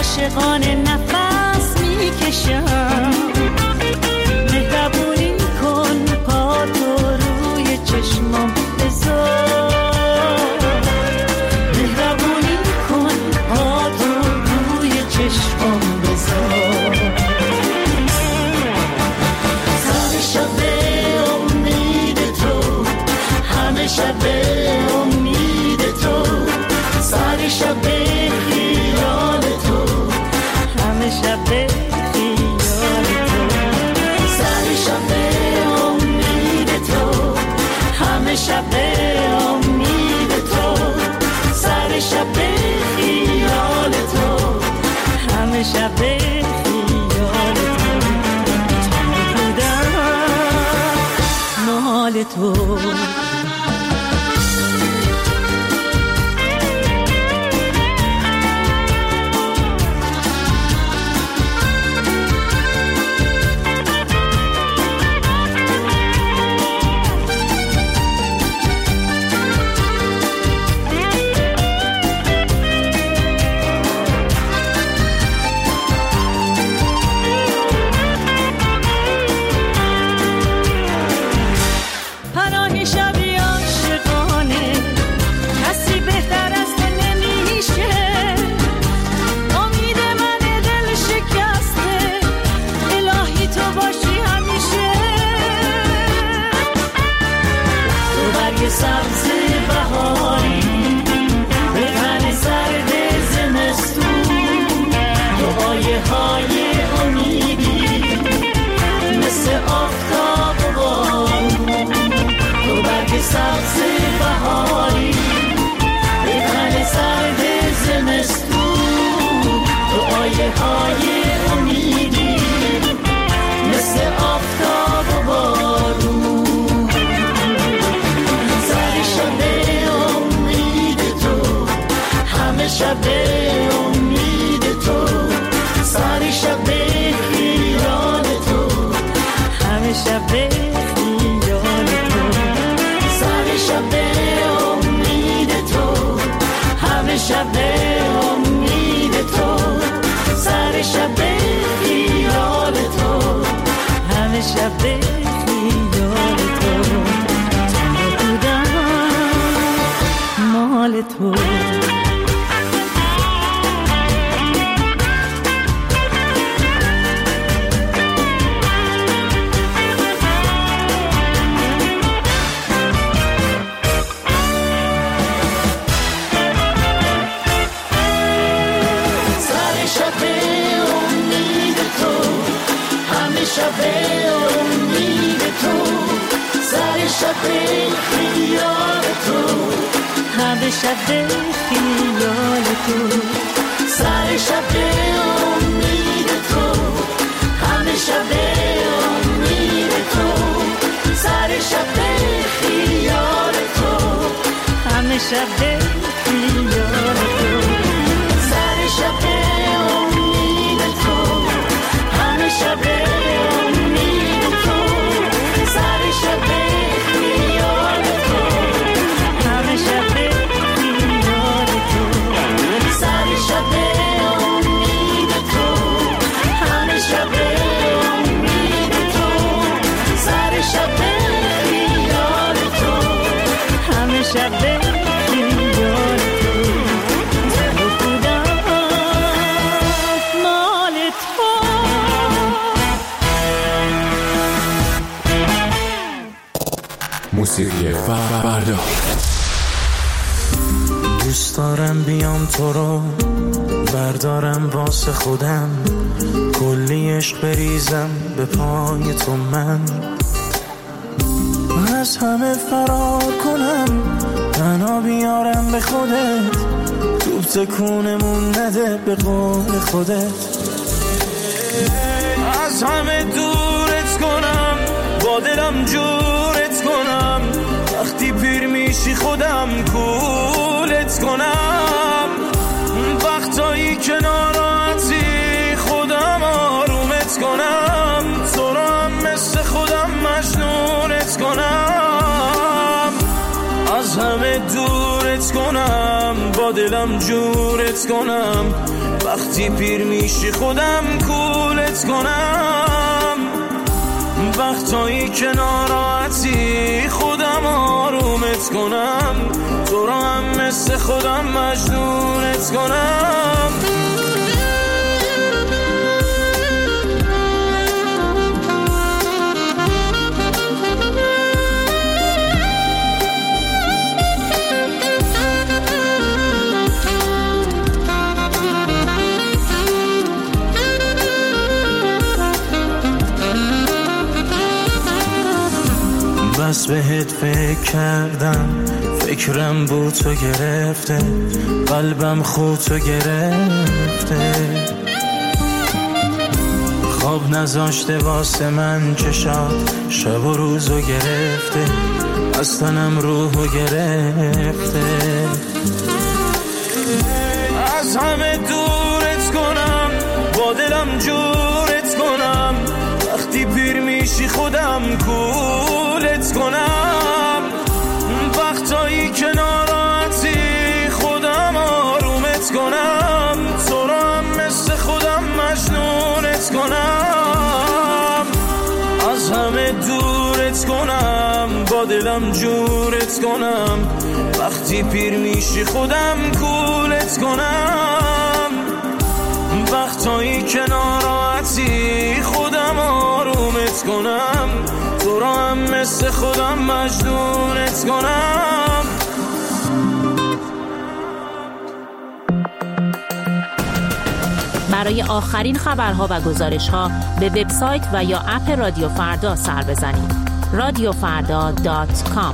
عاشقانه نفس میکشم. مهربونی کن پاتو روی چشمام بذار. مهربونی کن پاتو روی چشمام بذار. سر شب امید تو، همه شب امید تو، سر شب خیال تو، همه شب خیال تو. سر شب امید تو، همه شب امید تو، سر شب خیال تو، همه شب خیال تو. بودم مال تو. سبز بهاری به تن سرد زمستون، دعایه های امیدی مثل آفتاب و بارون. تو برگ سبز بهاری به تن سرد زمستون، دعایه های امیدی مثل آفتاب و بارون. شب امید تو، سر شب خیال تو، همه شب خیال تو. سر شب امید تو، همه شب امید تو، سر شب خیال تو، همه شب خیال تو. بودم مال تو. شب امید تو، سر شب خیال تو، همه شب خیال تو. سر شب امید تو، همه شب امید تو، سر شب خیال تو، همه شب خیال تو. سر شب امید تو، همه شب شب خیال تو. بودم مال تو. موسیقی فردا. دوست دارم بیام تو رو بردارم واسه خودم، کلی عشق بریزم به پای تو. من از همه فرار کنم، تنها بیارم به خودت، توب تکونمون نده به قول خودت. از همه دورت کنم، با دلم جورت کنم، وقتی پیر میشی خودم کولت کنم. وقتایی که ناراحتی خودم آرومت کنم، تو رو هم مثل خودم مجنونت کنم. از همه دورت کنم، با با دلم جورت کنم، وقتی پیر میشی خودم کولت کنم، وقتایی که ناراحتی خودم آرومت کنم، تو را هم مثل خودم مجنونت کنم. بس بهت فکر کردم، فکرم بود تو گرفته، قلبم خودتو گرفته، خواب نذاشته واسه من چشات، شب و روزو گرفته، از تنم روحو گرفته. از همه دورت کنم، با دلم جورت کنم، وقتی پیر میشی خودم کولت کنم، وقتایی که ناراحتی خودم آرومت کنم، تو رو هم مثل خودم مجنونت کنم. از همه دورت کنم، با دلم جورت کنم، وقتی پیر میشی خودم کولت کنم، وقتایی که ناراحتی خودم آرومت کنم، تو را هم مثل خودم مجنونت کنم. برای آخرین خبرها و گزارشها به وبسایت و یا اپ رادیو فردا سر بزنید. radiofarda.com.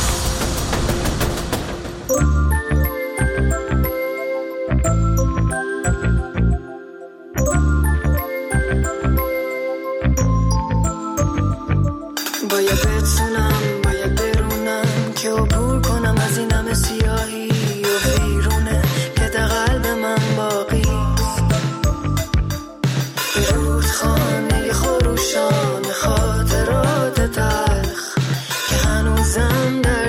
باید برونم که عبور کنم از این همه سیاهی و ویرونه که در قلب من باقیست، به رودخانه خروشان خاطرات تلخ که هنوزم در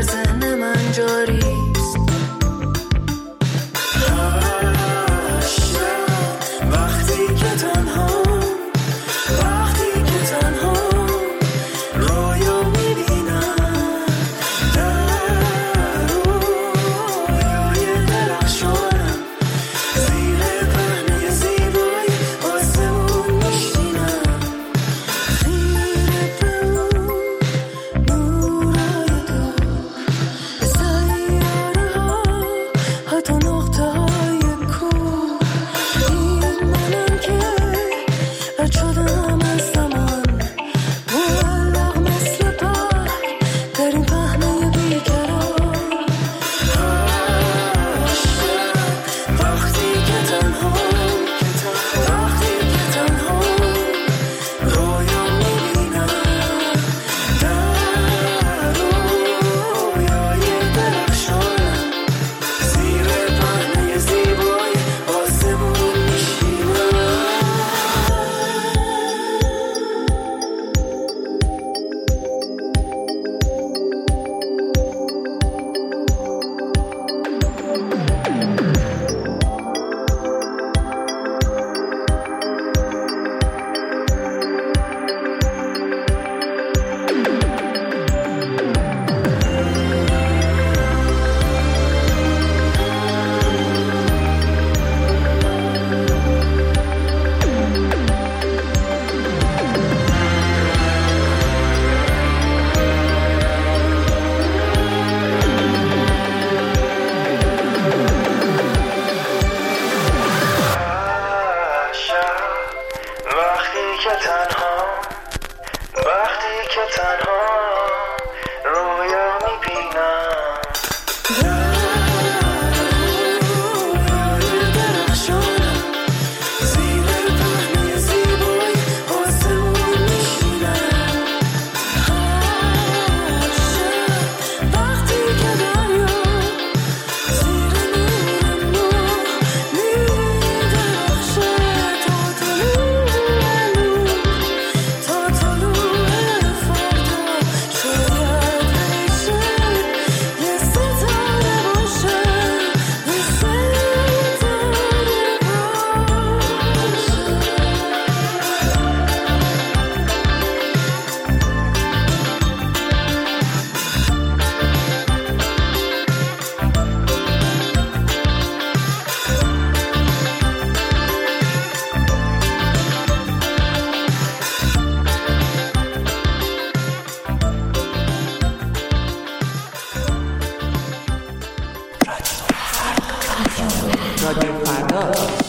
رادیو فردا.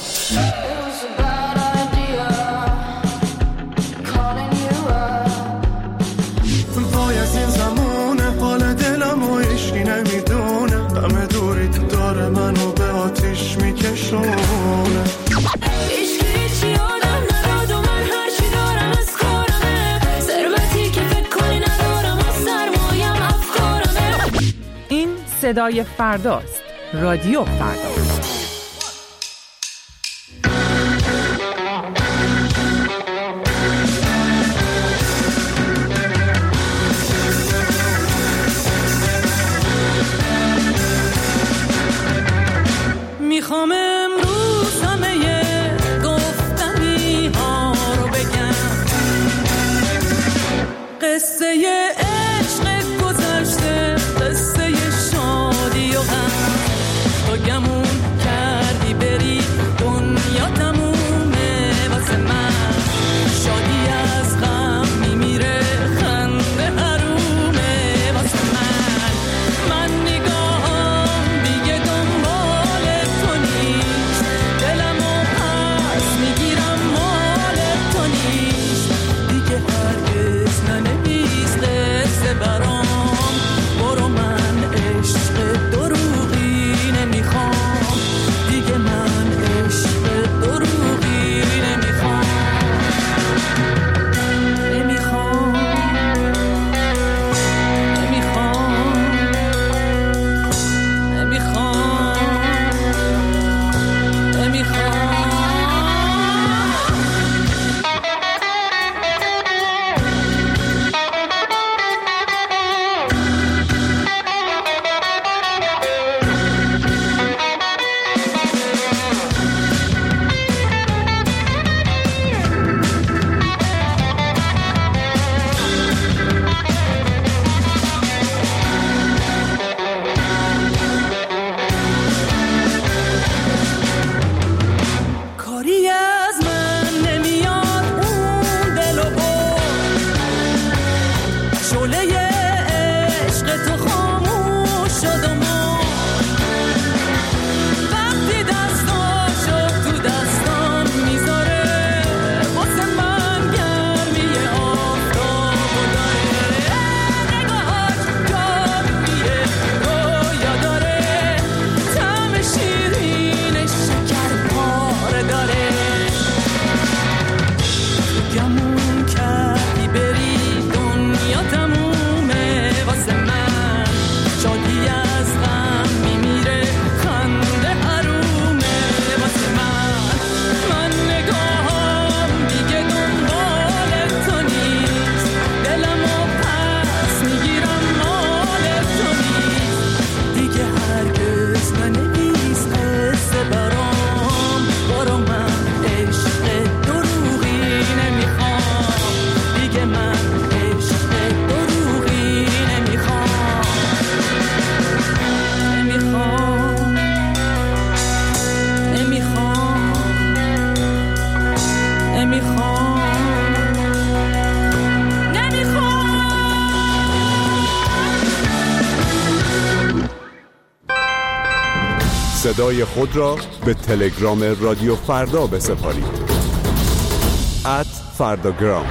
وای از این زمونه حال دلم و عشقی نمیدونه، همه دوری تو داره منو به آتیش میکشونه. صدای فرداست. رادیو فردا. میخوام امروز همه گفتنی ها رو بگم، قصه عشق گذشته، قصه شادی و غم، تو گمون کردی بری دنیا تمومه واسه من، شادی از غم میمیره خنده حرومه واسه من، من نگاهم دیگه دنبال تو نیست، دلمو پس میگیرم مال تو نیست، دیگه هرگز ننویس قصه برام، برو من عشق دروغی نمیخوام، دیگه من عشق دروغی نمیخوام، نمیخوام، نمیخوام، نمیخوام، نمیخوام. کاری از من نمیاد اون دل و شعله عشق تو خاموش شد و وقتی دستاشو تو دستان میذاره واسه من گرمی آفتاب و داره، نگاهاش جادویه رویا داره، طعم شیرین شکر پاره داره، گمون کردی بری دنیا تمومه واسه من، شادی از غم میمیره خنده حرومه واسه من، من نگاهم دیگه دنبال تو نیست، دلمو پس میگیرم مال تو نیست، دیگه هرگز ننویس قصه برام، برو من عشق دروغی نمیخوام، دیگه من عشق دروغی نمیخوام، نمیخوام، نمیخوام، نمیخوام، نمیخوام. صدای خود را به تلگرام رادیو فردا بسپارید. @فرداگرام.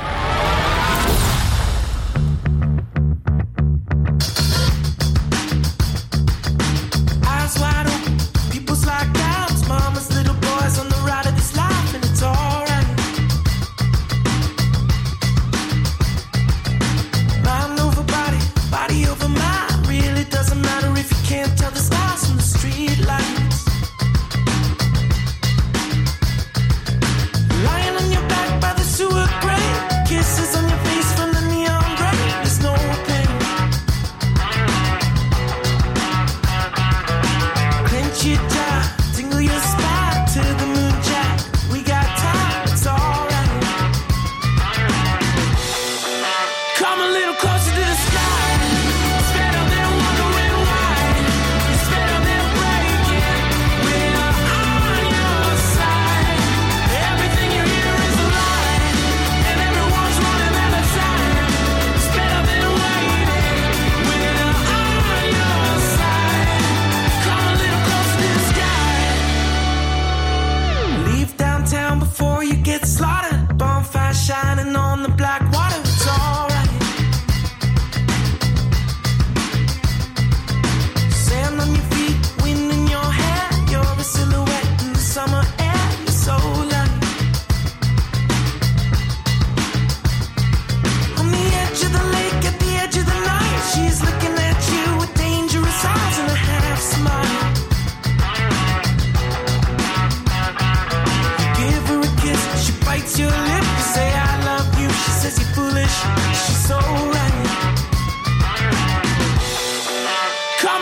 Eyes wide open, people slide down, mamas, little boys on the ride of this life, and it's alright. Mind over body, body over mind. Really doesn't matter if you can't tell the stars from the street lights. Lying on your back by the sewer grate, kisses on your face from the neon gray. There's no pain. Clench your jaw, tingle your spine to the moon jack. We got time, it's alright. Come a little closer to the sky. It's better than wondering why. It's better than breaking.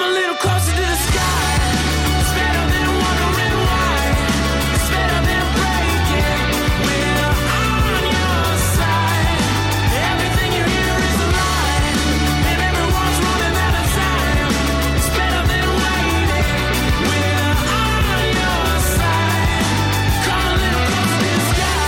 Come a little closer to the sky. It's better than wondering why. It's better than breaking. We're on your side. Everything you hear is a lie, and everyone's running out of time. It's better than waiting. We're on your side. Come a little closer to the sky.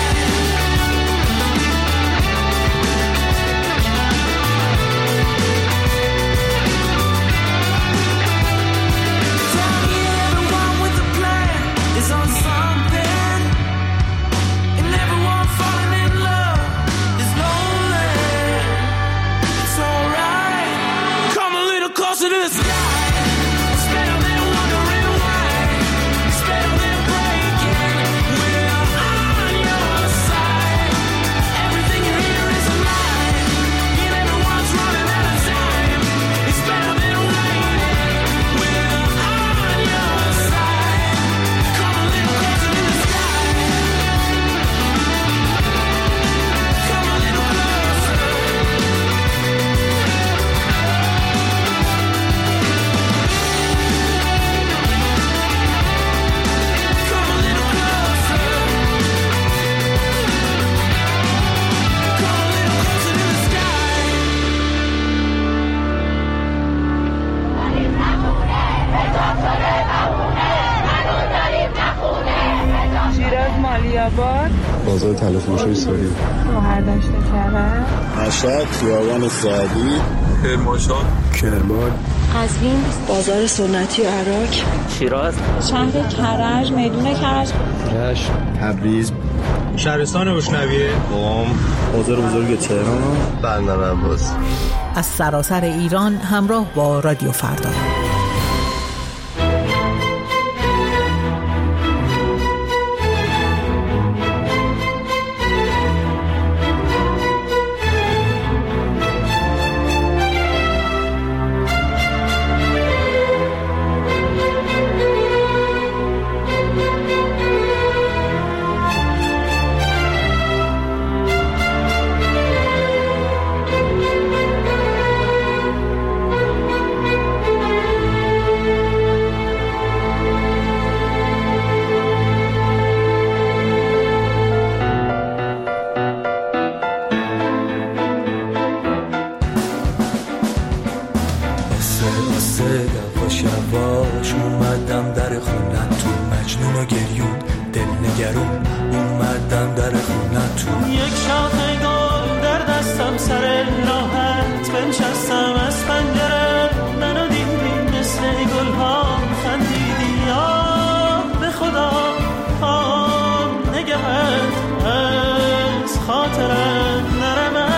Tell me everyone with a plan is on something, and everyone falling in love is lonely. It's alright. Come a little closer to the sky. It's better than wondering why. It's better than breaking. We're on your side. Everything you hear is a lie, and everyone's running out of time. It's better than waiting. We're on your side. Come a little closer to the sky. Come a little closer. Come a little closer. Come a little closer to the sky. شیراز مالی‌آباد، بازار تلفروشی ساری، شهردشت کرج، مشهد، خیابان سعدی، کرمانشاه، کرمان، قزوین، بازار سنتی عراق، شیراز، شهر کرج، میدون کرج، رشت، تبریز، شهرستان بشنویه، قم، بازار بزرگ تهران، بندر عباس. از سراسر ایران همراه با رادیو فردا. یواش یواش اومدم در خونتون، مجنون و گریون دل نگرون اومدم در خونتون. یک شاخه گل در دستم سر راحت بنشستم از پنجره، منو دیدی مثل گلها خندیدی. آه به خدا پام نگهت از خاطرت نرمه.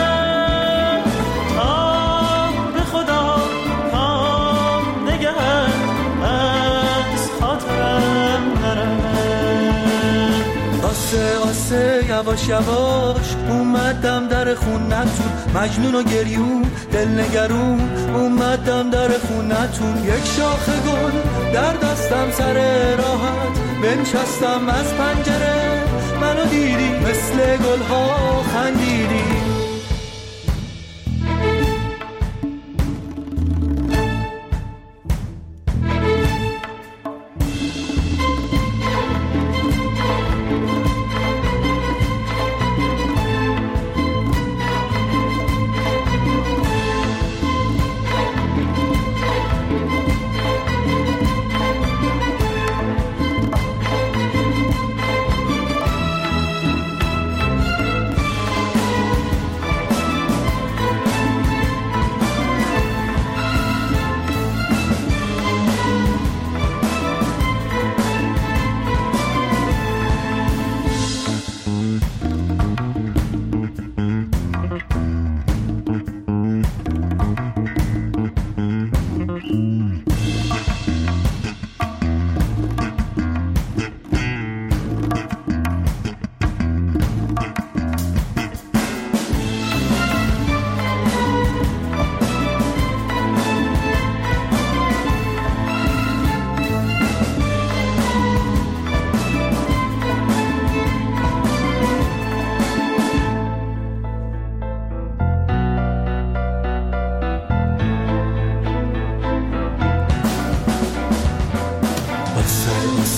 یواش یواش اومدم در خونتون، مجنون و گریون دل نگرون اومدم در خونتون. یک شاخه گل در دستم سر راحت بنشستم از پنجره، منو دیدی مثل گلها خندیدی.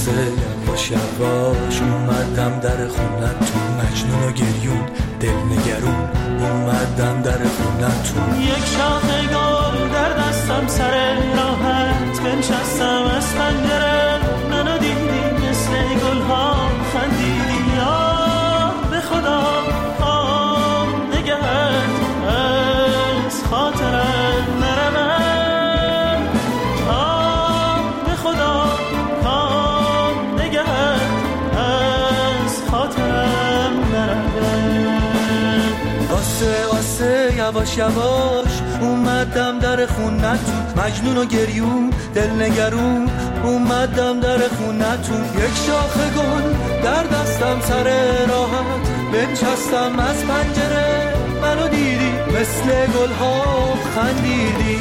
واسه یواش یواش اومدم در خونتون، مجنون و گریون دل نگرون اومدم در خونتون. یک شاخه گل در دستم سر راحت بنشستم از پنجره، منو دیدی مثل گل ها خندیدی. به خدا نگهت از خاطرم نرمد، به خدا نگهت از خاطرم نرمد. واسه یواش یواش اومدم در خونتون، مجنون و گریون دل نگرون اومدم در خونتون. یک شاخه گل در دستم سر راحت بنشستم از پنجره، منو دیدی مثل گل ها خندیدی.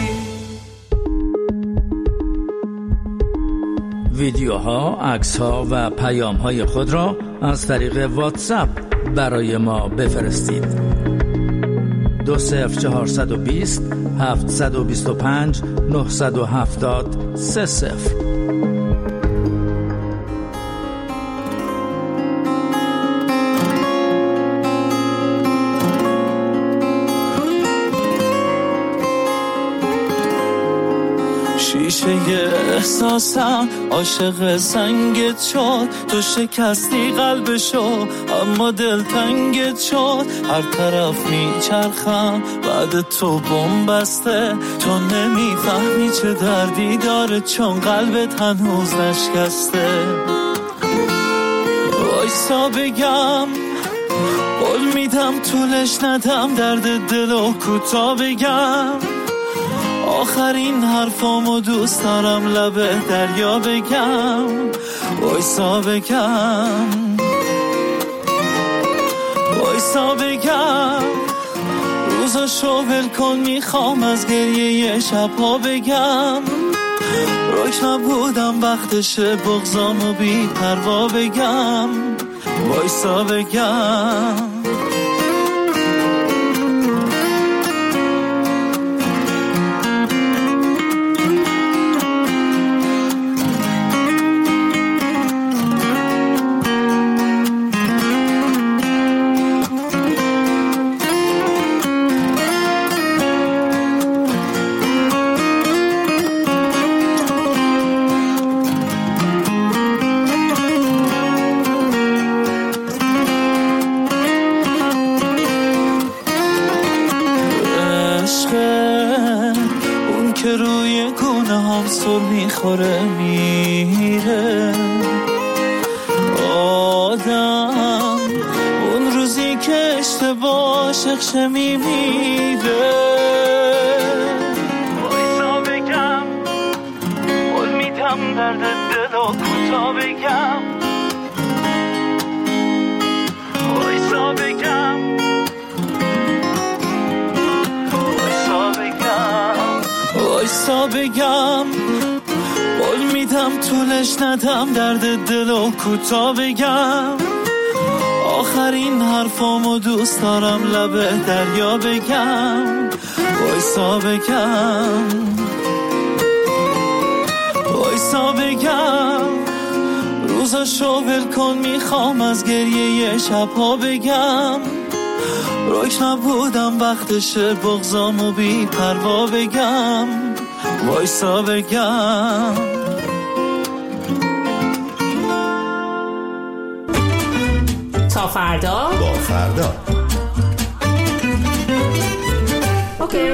ویدیوها، عکس‌ها و پیام‌های خود را از طریق واتساپ برای ما بفرستید. 20420 725 970 30. شیشه احساسم عاشق سنگت شد، تو شکستی قلبشو اما دل تنگت شد. هر طرف میچرخم بعد تو بمبسته، تو نمیفهمی چه دردی داره چون قلبت هنوز نشکسته. وایسا بگم قول میدم طولش ندم، درد دلو کوتا بگم. آخرین حرفامو دوست دارم لبه دریا بگم. وایسا بگم وایسا بگم، روزاشو ول کن میخوام از گریه شبها بگم. روش نبودم وقتشه بغضامو بی پروا بگم. وایسا بگم میخوره میره آدم، اون روزی که اشتباه شخشه میمیره. وایسا بگم قول میدم درد دلو کوتا بگم. وایسا بگم وایسا بگم، قول میدم طولش ندم درد دلو کوتا بگم. آخرین حرفامو دوست دارم لبه دریا بگم. وایسا بگم وایسا بگم، روزاشو ول کن میخوام از گریه شبها بگم. روش نبودم وقتشه بغضامو بی پروا بگم. وایسا بگم تا فردا با فردا. اوکی.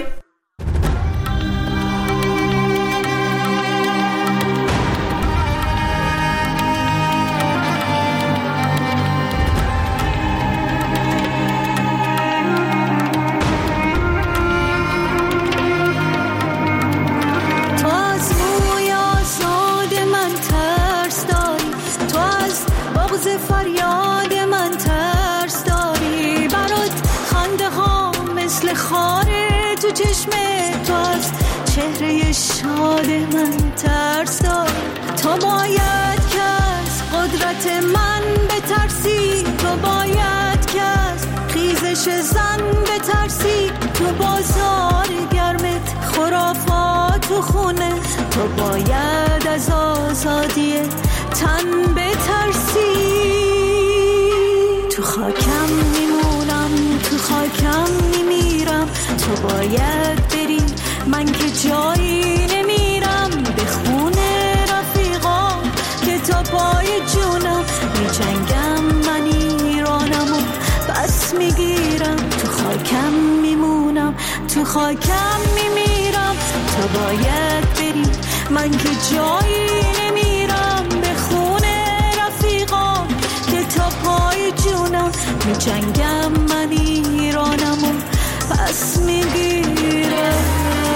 فریاد من ترس داری، برات خنده ها مثل خاره تو چشم تو، از چهره شاد من ترس داری. تو باید که از قدرت من بترسی، تو باید که از خیزش زن بترسی. تو بازار گرمت خرافات و خونه تو باید از آزادی تن بترسی. تو خاکم میمونم، تو خاکم میمیرم، تو باید بری، من که جایی نمیرم. به خونه رفیقام که تا پای جونم میجنگم، من ایرانمو پس میگیرم. تو خاکم میمونم، تو خاکم میمیرم، تو باید بری، من که جایی نمیرم. به خونه رفیقام که تا پای جونم میجنگم، من ایرانمو پس میگیرم.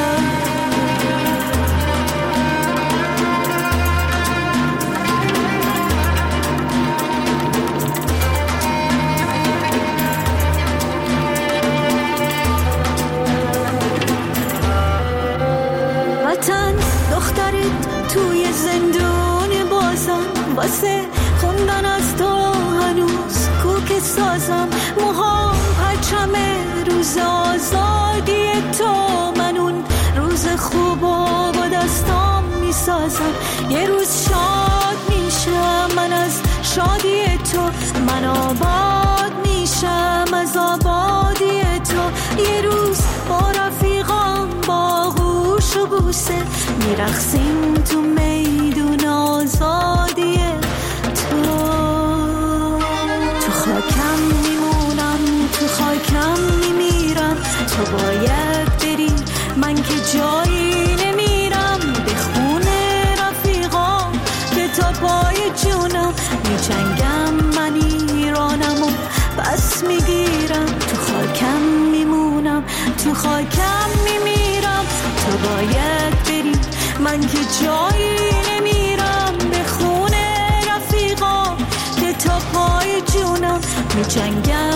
وطن دخترت توی زندون بازم، واسه خوندن از تو هنوز کوک سازم. موهام پرچم روز آزادی تو، من اون روز خوبا با دستام میسازم. یه روز شاد میشم من از شادی تو، من آباد میشم از آبادی تو. یه روز با رفیقام با گوش و بوسه میرقصیم تو میدون آزادی تو. تو خاکم میمونم، تو خاکم میمیرم، تو باید بری، من که جایی نمیرم. به خونه رفیقام که تا پای جونم میجنگم، من ایرانمو پس میگیرم. تو خاکم میمونم، تو خاکم میمیرم، تو باید بری، من که جایی نمیرم. به خونه رفیقام که تا پای جونم میجنگم،